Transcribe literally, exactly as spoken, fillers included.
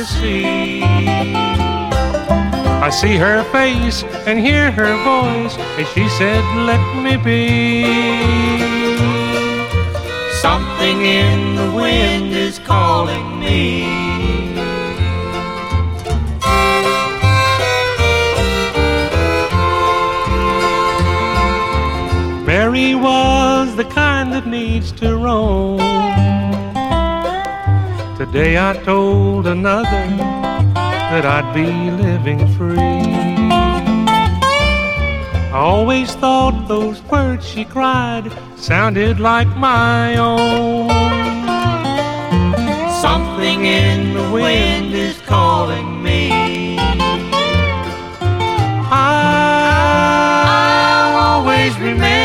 sea. I see her face and hear her voice as she said, let me be. Something in the wind is calling me. Mary was the kind that needs to roam. Today I told another that I'd be living free. I always thought those words she cried sounded like my own. Something in the wind is calling me. I'll always remember